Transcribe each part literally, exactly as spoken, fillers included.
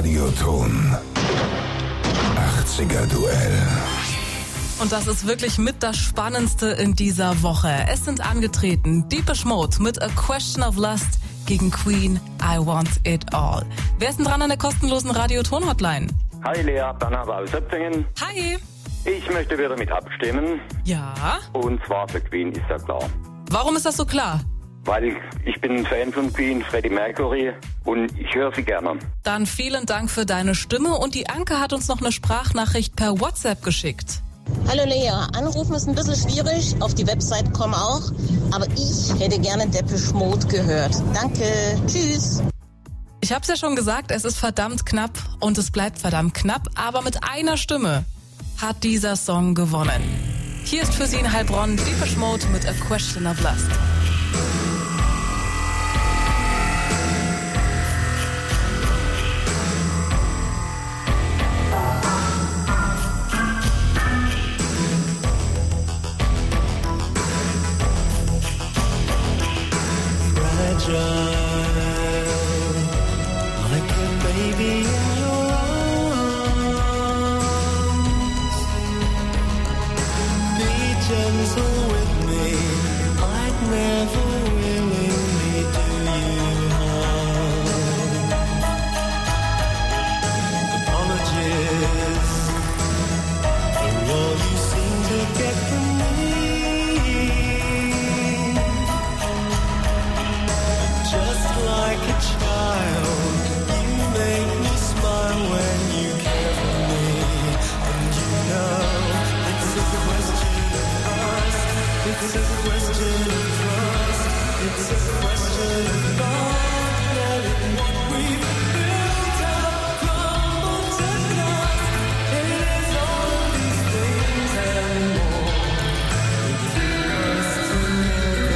Radioton. achtziger Duell. Und das ist wirklich mit das Spannendste in dieser Woche. Es sind angetreten Depeche Mode mit A Question of Lust gegen Queen, I Want It All. Wer ist denn dran an der kostenlosen Radioton-Hotline? Hi Lea, Bernhard aus Söpfingen. Hi. Ich möchte wieder mit abstimmen. Ja. Und zwar für Queen, ist ja klar. Warum ist das so klar? Weil ich, ich bin ein Fan von Queen, Freddie Mercury, und ich höre sie gerne. Dann vielen Dank für deine Stimme und die Anke hat uns noch eine Sprachnachricht per WhatsApp geschickt. Hallo Lea, anrufen ist ein bisschen schwierig, auf die Website kommen auch, aber ich hätte gerne Depeche Mode gehört. Danke, tschüss. Ich hab's ja schon gesagt, es ist verdammt knapp und es bleibt verdammt knapp, aber mit einer Stimme hat dieser Song gewonnen. Hier ist für Sie in Heilbronn Depeche Mode mit A Question of Lust. Like a baby in your arms. Be gentle with me. I'd never willingly do you harm. Apologies for all you seem to get from me. Just like a child, you make me smile when you care for me. And you know, it's a question of trust. It's a question of trust. It's a question of not letting what we've built up crumble to dust. It is all of these things and more between us together.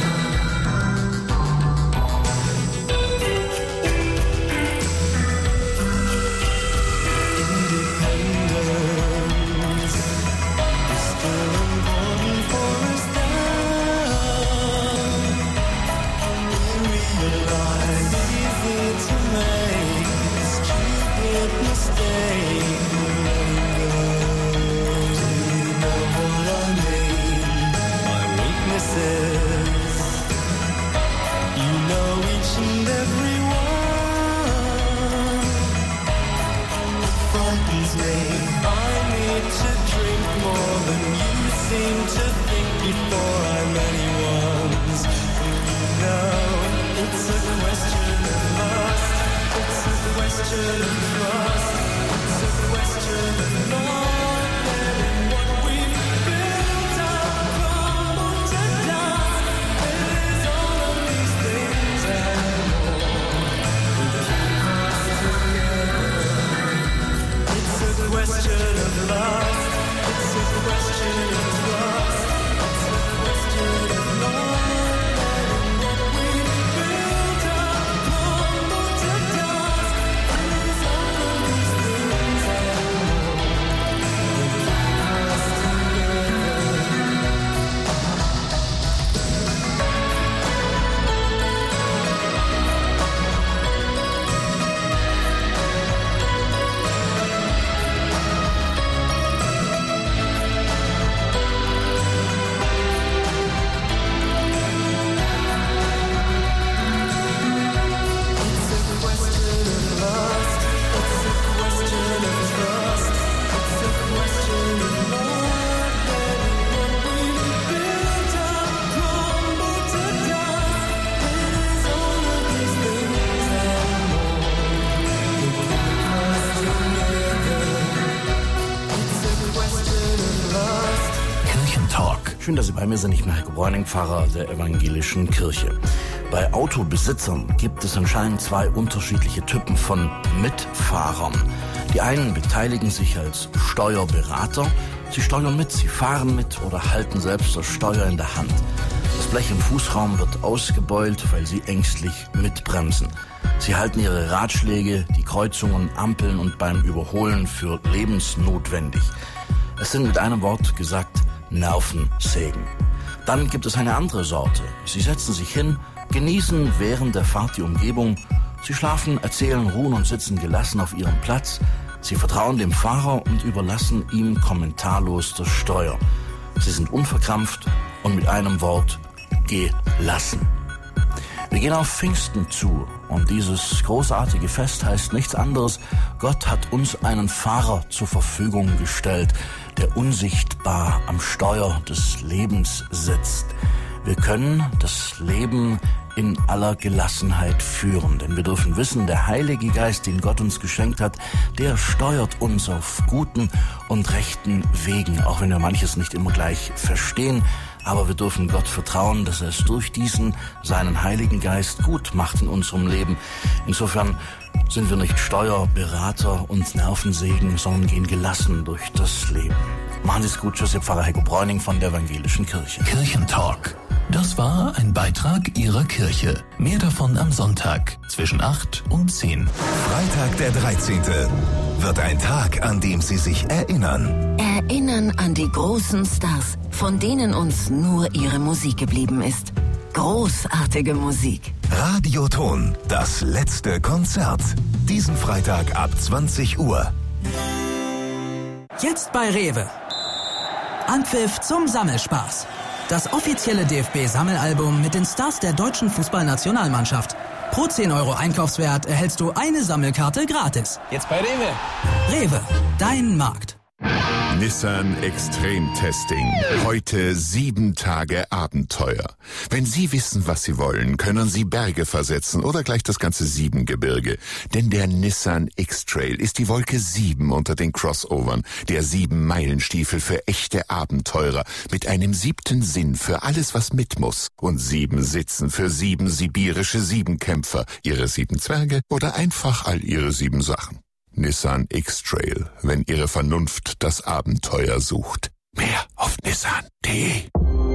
Schön, dass Sie bei mir sind. Ich bin Heiko Bräuning, Pfarrer der evangelischen Kirche. Bei Autobesitzern gibt es anscheinend zwei unterschiedliche Typen von Mitfahrern. Die einen beteiligen sich als Steuerberater. Sie steuern mit, sie fahren mit oder halten selbst das Steuer in der Hand. Das Blech im Fußraum wird ausgebeult, weil sie ängstlich mitbremsen. Sie halten ihre Ratschläge, die Kreuzungen, Ampeln und beim Überholen für lebensnotwendig. Es sind mit einem Wort gesagt Nervensägen. Dann gibt es eine andere Sorte. Sie setzen sich hin, genießen während der Fahrt die Umgebung, Sie schlafen, erzählen, ruhen und sitzen gelassen auf ihrem Platz. Sie vertrauen dem Fahrer und überlassen ihm kommentarlos das Steuer. Sie sind unverkrampft und mit einem Wort gelassen. Wir gehen auf Pfingsten zu und dieses großartige Fest heißt nichts anderes. Gott hat uns einen Fahrer zur Verfügung gestellt, der unsichtbar am Steuer des Lebens sitzt. Wir können das Leben in aller Gelassenheit führen, denn wir dürfen wissen, der Heilige Geist, den Gott uns geschenkt hat, der steuert uns auf guten und rechten Wegen, auch wenn wir manches nicht immer gleich verstehen. Aber wir dürfen Gott vertrauen, dass er es durch diesen, seinen Heiligen Geist gut macht in unserem Leben. Insofern sind wir nicht Steuerberater und Nervensägen, sondern gehen gelassen durch das Leben. Machen Sie es gut. Tschüss, Ihr Pfarrer Heiko Bräuning von der Evangelischen Kirche. Kirchentalk. Das war ein Beitrag Ihrer Kirche. Mehr davon am Sonntag zwischen acht und zehn. Freitag der dreizehnte wird ein Tag, an dem Sie sich erinnern. Erinnern an die großen Stars, von denen uns nur ihre Musik geblieben ist. Großartige Musik. Radioton, das letzte Konzert. Diesen Freitag ab zwanzig Uhr. Jetzt bei Rewe. Anpfiff zum Sammelspaß. Das offizielle D F B-Sammelalbum mit den Stars der deutschen Fußballnationalmannschaft. Pro zehn Euro Einkaufswert erhältst du eine Sammelkarte gratis. Jetzt bei Rewe. Rewe, dein Markt. Nissan Extreme Testing. Heute sieben Tage Abenteuer. Wenn Sie wissen, was Sie wollen, können Sie Berge versetzen oder gleich das ganze Siebengebirge. Denn der Nissan X-Trail ist die Wolke sieben unter den Crossovern. Der Sieben-Meilen-Stiefel für echte Abenteurer. Mit einem siebten Sinn für alles, was mit muss. Und sieben Sitzen für sieben sibirische Siebenkämpfer. Ihre sieben Zwerge oder einfach all Ihre sieben Sachen. Nissan X-Trail, wenn Ihre Vernunft das Abenteuer sucht. Mehr auf nissan punkt de.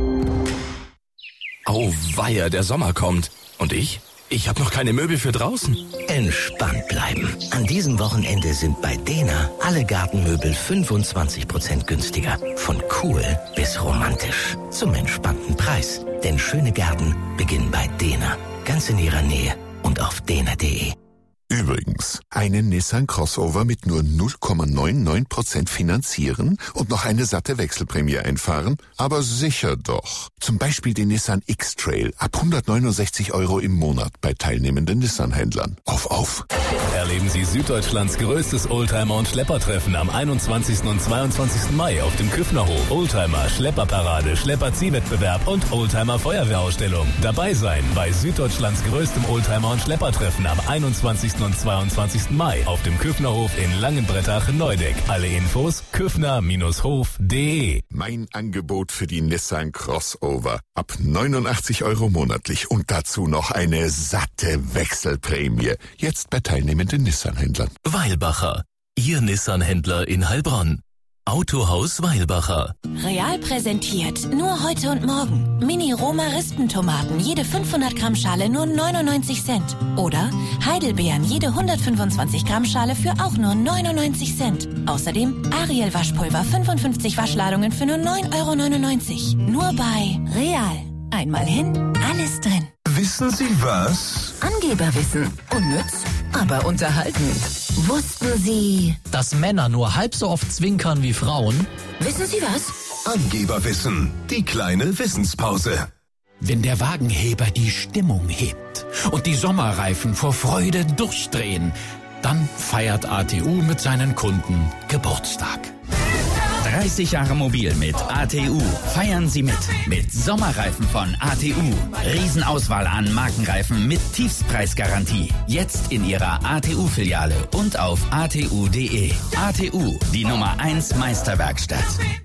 Auweia, der Sommer kommt. Und ich? Ich habe noch keine Möbel für draußen. Entspannt bleiben. An diesem Wochenende sind bei Dena alle Gartenmöbel fünfundzwanzig Prozent günstiger. Von cool bis romantisch. Zum entspannten Preis. Denn schöne Gärten beginnen bei Dena. Ganz in Ihrer Nähe und auf dena punkt de. Übrigens, einen Nissan Crossover mit nur null Komma neunundneunzig Prozent finanzieren und noch eine satte Wechselprämie einfahren? Aber sicher doch. Zum Beispiel den Nissan X-Trail ab hundertneunundsechzig Euro im Monat bei teilnehmenden Nissan-Händlern. Auf, auf! Erleben Sie Süddeutschlands größtes Oldtimer- und Schleppertreffen am einundzwanzigsten und zweiundzwanzigsten Mai auf dem Küffnerhof. Oldtimer, Schlepperparade, Schlepper-Ziehwettbewerb und Oldtimer-Feuerwehrausstellung. Dabei sein bei Süddeutschlands größtem Oldtimer- und Schleppertreffen am einundzwanzigsten und zweiundzwanzigsten Mai auf dem Küffnerhof in Langenbrettach-Neudeck. Alle Infos küffner Bindestrich hof punkt de. Mein Angebot für die Nissan Crossover. Ab neunundachtzig Euro monatlich und dazu noch eine satte Wechselprämie. Jetzt bei teilnehmenden Nissan-Händlern. Weilbacher, Ihr Nissan-Händler in Heilbronn. Autohaus Weilbacher. Real präsentiert, nur heute und morgen. Mini-Roma-Rispentomaten, jede fünfhundert Gramm Schale nur neunundneunzig Cent. Oder Heidelbeeren, jede hundertfünfundzwanzig Gramm Schale für auch nur neunundneunzig Cent. Außerdem Ariel Waschpulver, fünfundfünfzig Waschladungen für nur neun Euro neunundneunzig. Nur bei Real. Einmal hin, alles drin. Wissen Sie was? Angeberwissen. Unnütz, aber unterhaltend. Wussten Sie, dass Männer nur halb so oft zwinkern wie Frauen? Wissen Sie was? Angeberwissen. Die kleine Wissenspause. Wenn der Wagenheber die Stimmung hebt und die Sommerreifen vor Freude durchdrehen, dann feiert A T U mit seinen Kunden Geburtstag. dreißig Jahre mobil mit A T U. Feiern Sie mit. Mit Sommerreifen von A T U. Riesenauswahl an Markenreifen mit Tiefstpreisgarantie. Jetzt in Ihrer A T U-Filiale und auf a t u punkt de. A T U, die Nummer eins Meisterwerkstatt.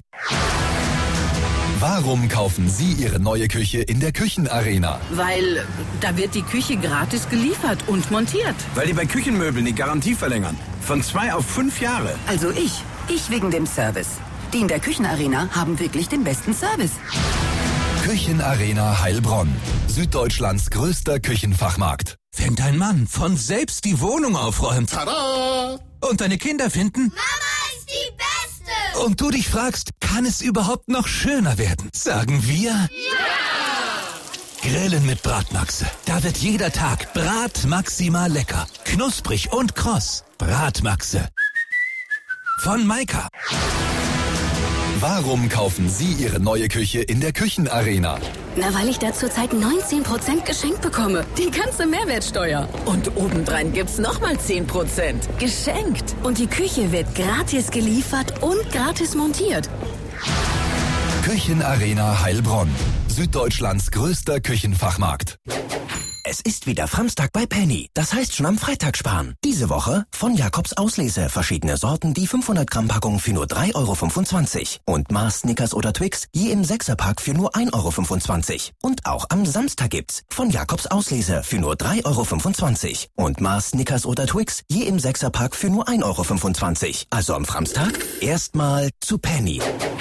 Warum kaufen Sie Ihre neue Küche in der Küchenarena? Weil da wird die Küche gratis geliefert und montiert. Weil die bei Küchenmöbeln die Garantie verlängern. Von zwei auf fünf Jahre. Also ich. Ich wegen dem Service. Die in der Küchenarena haben wirklich den besten Service. Küchenarena Heilbronn. Süddeutschlands größter Küchenfachmarkt. Wenn dein Mann von selbst die Wohnung aufräumt. Tada! Und deine Kinder finden... Mama ist die Beste! Und du dich fragst, kann es überhaupt noch schöner werden? Sagen wir... Ja! Grillen mit Bratmaxe. Da wird jeder Tag Bratmaximal lecker. Knusprig und kross. Bratmaxe. Von Maika. Warum kaufen Sie Ihre neue Küche in der Küchenarena? Na, weil ich da zurzeit neunzehn Prozent geschenkt bekomme. Die ganze Mehrwertsteuer. Und obendrein gibt's nochmal zehn Prozent. Geschenkt. Und die Küche wird gratis geliefert und gratis montiert. Küchenarena Heilbronn. Süddeutschlands größter Küchenfachmarkt. Es ist wieder Samstag bei Penny. Das heißt schon am Freitag sparen. Diese Woche von Jakobs Auslese. Verschiedene Sorten, die fünfhundert Gramm Packung für nur drei Euro fünfundzwanzig. Und Mars, Snickers oder Twix, je im Sechserpack für nur ein Euro fünfundzwanzig. Und auch am Samstag gibt's von Jakobs Auslese für nur drei Euro fünfundzwanzig. Und Mars, Snickers oder Twix, je im Sechserpack für nur ein Euro fünfundzwanzig. Also am Samstag erstmal zu Penny.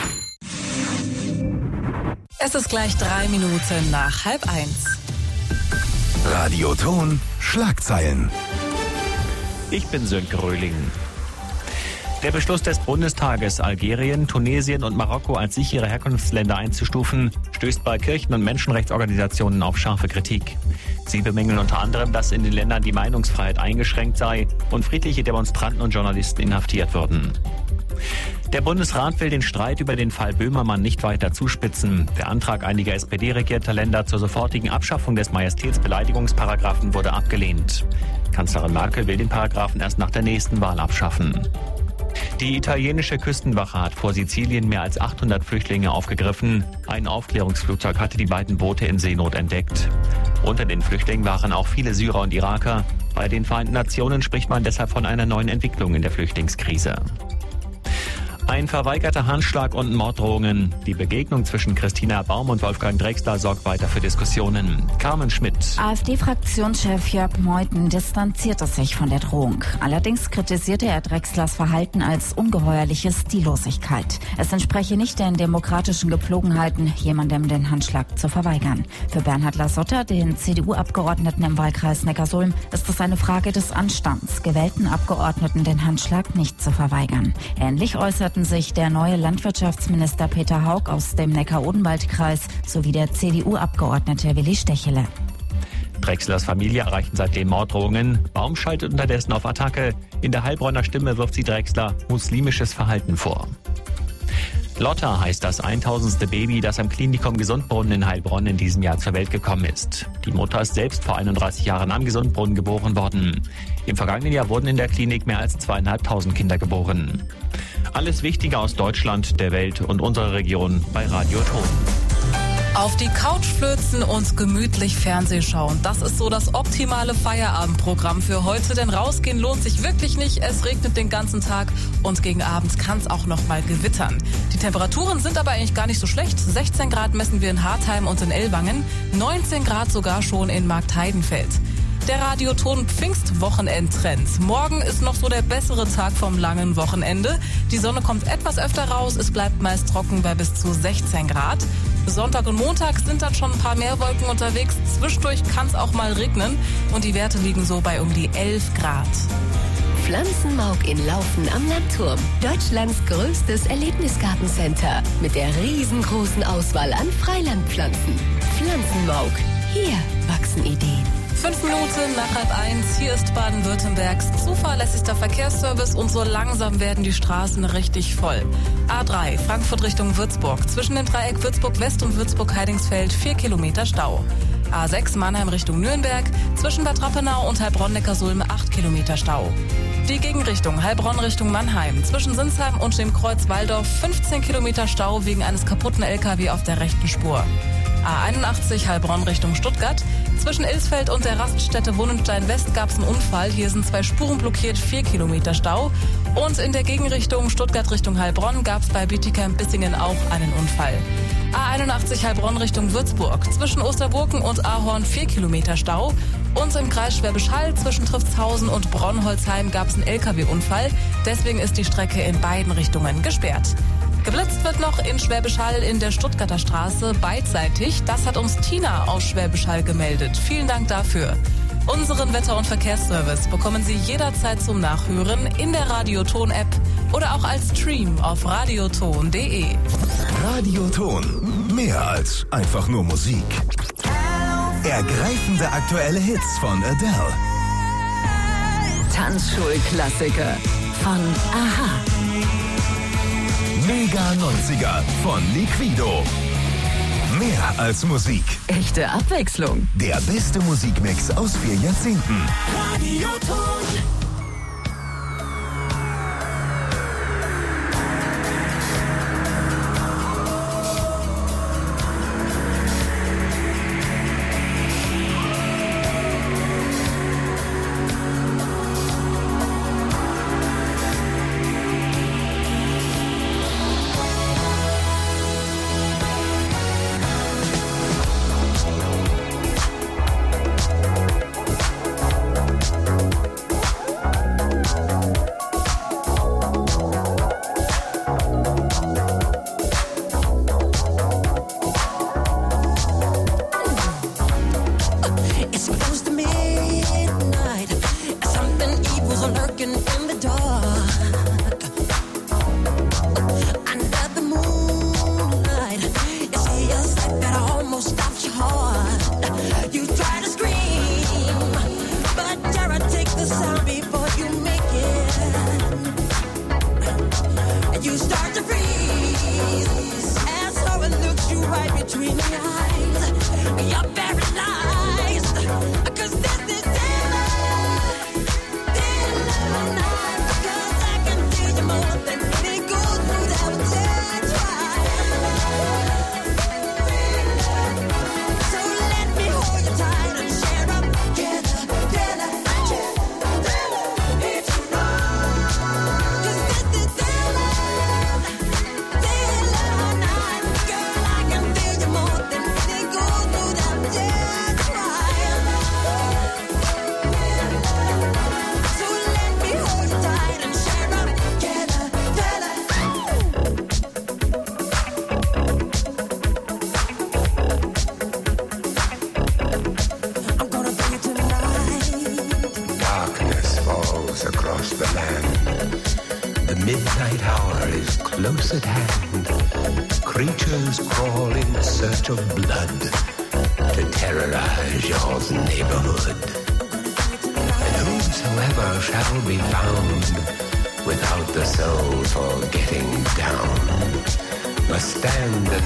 Es ist gleich drei Minuten nach halb eins. Radioton Schlagzeilen. Ich bin Sönke Röhling. Der Beschluss des Bundestages, Algerien, Tunesien und Marokko als sichere Herkunftsländer einzustufen, stößt bei Kirchen- und Menschenrechtsorganisationen auf scharfe Kritik. Sie bemängeln unter anderem, dass in den Ländern die Meinungsfreiheit eingeschränkt sei und friedliche Demonstranten und Journalisten inhaftiert würden. Der Bundesrat will den Streit über den Fall Böhmermann nicht weiter zuspitzen. Der Antrag einiger S P D-regierter Länder zur sofortigen Abschaffung des Majestätsbeleidigungsparagraphen wurde abgelehnt. Kanzlerin Merkel will den Paragraphen erst nach der nächsten Wahl abschaffen. Die italienische Küstenwache hat vor Sizilien mehr als achthundert Flüchtlinge aufgegriffen. Ein Aufklärungsflugzeug hatte die beiden Boote in Seenot entdeckt. Unter den Flüchtlingen waren auch viele Syrer und Iraker. Bei den Vereinten Nationen spricht man deshalb von einer neuen Entwicklung in der Flüchtlingskrise. Ein verweigerter Handschlag und Morddrohungen. Die Begegnung zwischen Christina Baum und Wolfgang Drexler sorgt weiter für Diskussionen. Carmen Schmidt. AfD-Fraktionschef Jörg Meuthen distanzierte sich von der Drohung. Allerdings kritisierte er Drexlers Verhalten als ungeheuerliche Stillosigkeit. Es entspreche nicht den demokratischen Gepflogenheiten, jemandem den Handschlag zu verweigern. Für Bernhard Lasotta, den C D U-Abgeordneten im Wahlkreis Neckarsulm, ist es eine Frage des Anstands, gewählten Abgeordneten den Handschlag nicht zu verweigern. Ähnlich äußert sich der neue Landwirtschaftsminister Peter Haug aus dem Neckar-Odenwald-Kreis sowie der C D U-Abgeordnete Willi Stechele. Drexlers Familie erreichen seitdem Morddrohungen. Baum schaltet unterdessen auf Attacke. In der Heilbronner Stimme wirft sie Drexler muslimisches Verhalten vor. Lotta heißt das tausendste Baby, das am Klinikum Gesundbrunnen in Heilbronn in diesem Jahr zur Welt gekommen ist. Die Mutter ist selbst vor einunddreißig Jahren am Gesundbrunnen geboren worden. Im vergangenen Jahr wurden in der Klinik mehr als zweieinhalbtausend Kinder geboren. Alles Wichtige aus Deutschland, der Welt und unserer Region bei Radio Ton. Auf die Couch flözen und gemütlich Fernseh schauen. Das ist so das optimale Feierabendprogramm für heute, denn rausgehen lohnt sich wirklich nicht. Es regnet den ganzen Tag und gegen Abend kann es auch noch mal gewittern. Die Temperaturen sind aber eigentlich gar nicht so schlecht. sechzehn Grad messen wir in Hartheim und in Ellwangen, neunzehn Grad sogar schon in Marktheidenfeld. Der Radioton Pfingstwochenendtrend. Morgen ist noch so der bessere Tag vom langen Wochenende. Die Sonne kommt etwas öfter raus, es bleibt meist trocken bei bis zu sechzehn Grad. Sonntag und Montag sind dann schon ein paar mehr Wolken unterwegs. Zwischendurch kann es auch mal regnen und die Werte liegen so bei um die elf Grad. Pflanzenmauk in Laufen am Landturm. Deutschlands größtes Erlebnisgartencenter mit der riesengroßen Auswahl an Freilandpflanzen. Pflanzenmauk. Hier wachsen Ideen. Fünf Minuten nach halb eins, hier ist Baden-Württembergs zuverlässigster Verkehrsservice und so langsam werden die Straßen richtig voll. A drei, Frankfurt Richtung Würzburg, zwischen dem Dreieck Würzburg-West und Würzburg-Heidingsfeld vier Kilometer Stau. A sechs, Mannheim Richtung Nürnberg, zwischen Bad Rappenau und Heilbronn-Neckarsulm acht Kilometer Stau. Die Gegenrichtung Heilbronn Richtung Mannheim, zwischen Sinsheim und dem Kreuz Walldorf fünfzehn Kilometer Stau wegen eines kaputten L K W auf der rechten Spur. A einundachtzig Heilbronn Richtung Stuttgart. Zwischen Ilsfeld und der Raststätte Wohnenstein West gab es einen Unfall. Hier sind zwei Spuren blockiert, vier Kilometer Stau. Und in der Gegenrichtung Stuttgart Richtung Heilbronn gab es bei Bietigheim Bissingen auch einen Unfall. A einundachtzig Heilbronn Richtung Würzburg. Zwischen Osterburken und Ahorn vier Kilometer Stau. Und im Kreis Schwäbisch Hall zwischen Triftshausen und Braunholzheim gab es einen L K W-Unfall. Deswegen ist die Strecke in beiden Richtungen gesperrt. Geblitzt wird noch in Schwäbisch Hall in der Stuttgarter Straße beidseitig. Das hat uns Tina aus Schwäbisch Hall gemeldet. Vielen Dank dafür. Unseren Wetter- und Verkehrsservice bekommen Sie jederzeit zum Nachhören in der Radioton-App oder auch als Stream auf radioton punkt de. Radioton. Mehr als einfach nur Musik. Hello. Ergreifende aktuelle Hits von Adele. Tanzschulklassiker von Aha. Mega neunziger von Liquido. Mehr als Musik. Echte Abwechslung. Der beste Musikmix aus vier Jahrzehnten. Radioton.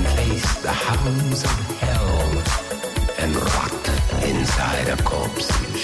Inside a corpse.